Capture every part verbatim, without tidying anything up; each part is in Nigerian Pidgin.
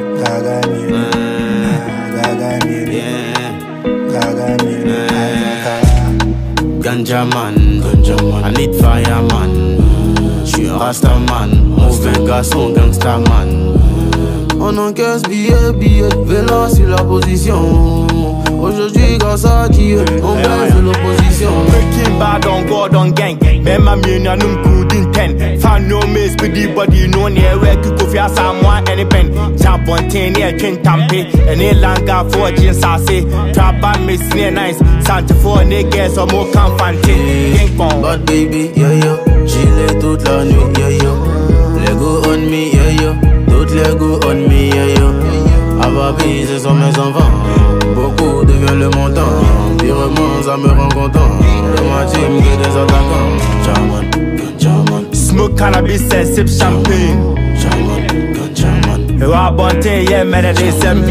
Gaga me, Gaga me, Gaga me, Ganja man, Ganja man, I need fireman. Je suis un rasta man, mauvais garçon, gangsta man. On encaisse billet, billet, vélo sur la position. Aujourd'hui grâce à Dieu, on baisse l'opposition. Breaking bad on God on gang. Même ma mien n'a nous coup d'une ten. Fan no miss, but the body no near where you go for someone any pen. Jab one ten near twin tampe. And a langa for jeans sassy. Trap and miss near nice. Santa for niggas or more confante. Gang pong. But baby, yeah yo, chillé toute la nuit, yeah yo. Lego on me, yeah yo. Toute Lego on me, yeah yo. Ababi, ce sont mes enfants. Beaucoup devient le montant. Virement, ça me rend content. Dans ma team, que des attaquants. Jaman, Jaman. Smoke cannabis and sip champagne. Jaman, Jaman. Rabonte, yeah, meditation.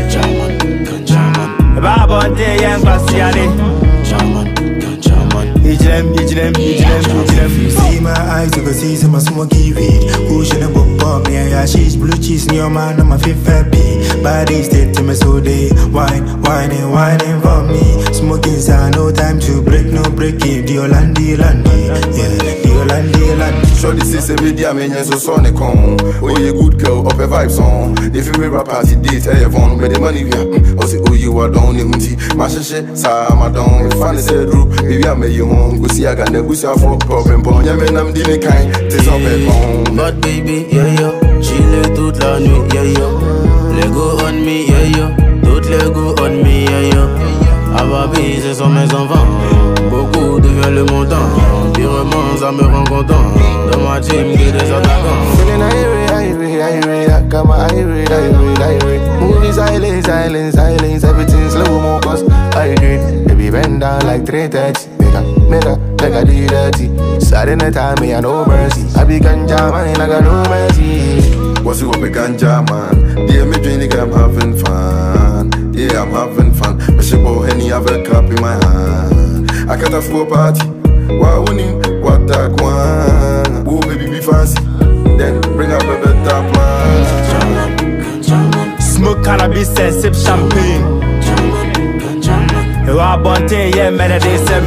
Jaman, Jaman. Rabonte, yeah, Bastiani. Jaman, Jaman. Ijlem, Ijlem, Ijlem, Ijlem. See my eyes, you can see some smoky weed. Pushing a book up, me and hashish, blue cheese, new man, I'm a fifth happy. Body state to me so they wine, whining, whining for me. Smoking sound, no time to break, no breaking. The Olandi, Landi, yeah, the Olandi, Landi. Sure, this is a video, man, you're so sonic on. Oh, you good girl, up a vibe song. If you rap party, date, I have on, but the money, yeah. Oh, say, oh, you are down, you tea. My shit, Sam, I don't. If I said, maybe I made you home. Go see, I got the bush for problem, but yeah, man, I'm dealing kind. This up at home. But baby, yeah, yo, chillé toute la nuit, yeah, yo. Lego on me, yeah, yo. Toute Lego on me, yeah, yo. Ababi, ce sont mes enfants. Beaucoup devient le montant. Virement, ça me rend content. Dans ma team, que des attaquants. Feeling irate, irate, irate. I got my irate, irate, irate. Movie silence, silence, silence. Everything slow mo, cause I agree. Baby, bend down like three thirty. Make a, make a, make a do dirty. Side the time, me, I no mercy. I be ganja man, I got no mercy. What's you up a ganja man? Yeah, me drink, I'm having fun. Yeah, I'm having fun. Me she boy any have a cup in my hand. I got a full party. Why winning? What that one? Oh baby be fancy. Then bring up a better plan. Smoke cannabis and sip champagne. Rabonte, yeah, meditation.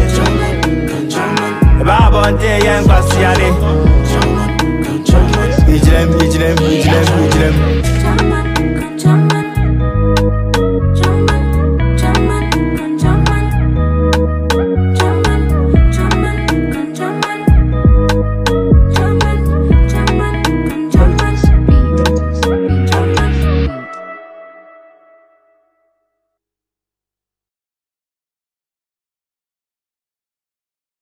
Rabonte, yeah, Bastiani. Ijlem, Ijlem, Ijlem, Ijlem.